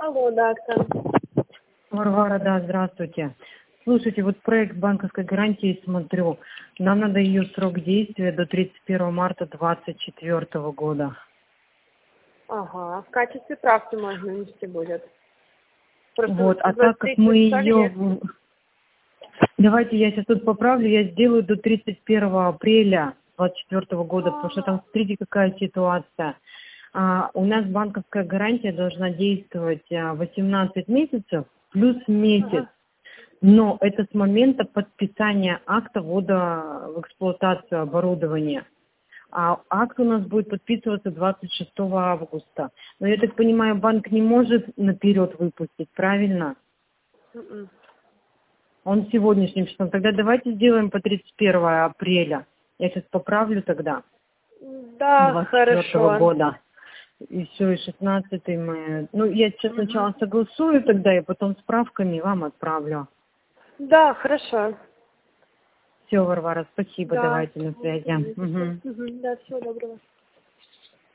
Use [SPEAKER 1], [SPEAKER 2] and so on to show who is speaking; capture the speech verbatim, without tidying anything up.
[SPEAKER 1] Алло, да, Оксана.
[SPEAKER 2] Варвара, да, здравствуйте. Слушайте, вот проект банковской гарантии смотрю. Нам надо ее срок действия до тридцать первого марта двадцать четвёртого года.
[SPEAKER 1] Ага, в качестве правки можно нести будет. Просто
[SPEAKER 2] Вот, а так как
[SPEAKER 1] двадцать
[SPEAKER 2] мы
[SPEAKER 1] три часа
[SPEAKER 2] ее...
[SPEAKER 1] есть.
[SPEAKER 2] Давайте я сейчас тут поправлю, я сделаю до тридцать первого апреля двадцать четвёртого года, потому что там, смотрите, какая ситуация. А, у нас банковская гарантия должна действовать а, восемнадцать месяцев плюс месяц.
[SPEAKER 1] Ага.
[SPEAKER 2] Но это с момента подписания акта ввода в эксплуатацию оборудования. А акт у нас будет подписываться двадцать шестого августа. Но я так понимаю, банк не может наперед выпустить, правильно?
[SPEAKER 1] М-м.
[SPEAKER 2] Он сегодняшним числом. Тогда давайте сделаем по тридцать первого апреля. Я сейчас поправлю тогда.
[SPEAKER 1] Да,
[SPEAKER 2] двадцать четвёртого
[SPEAKER 1] хорошо.
[SPEAKER 2] года. И все, и шестнадцатый мы... Ну, я сейчас
[SPEAKER 1] Мгм.
[SPEAKER 2] сначала согласую тогда, и потом справками вам отправлю.
[SPEAKER 1] Да, хорошо.
[SPEAKER 2] Все, Варвара, спасибо,
[SPEAKER 1] Да.
[SPEAKER 2] давайте на связи. Мгм.
[SPEAKER 1] Мгм. Да, всего доброго.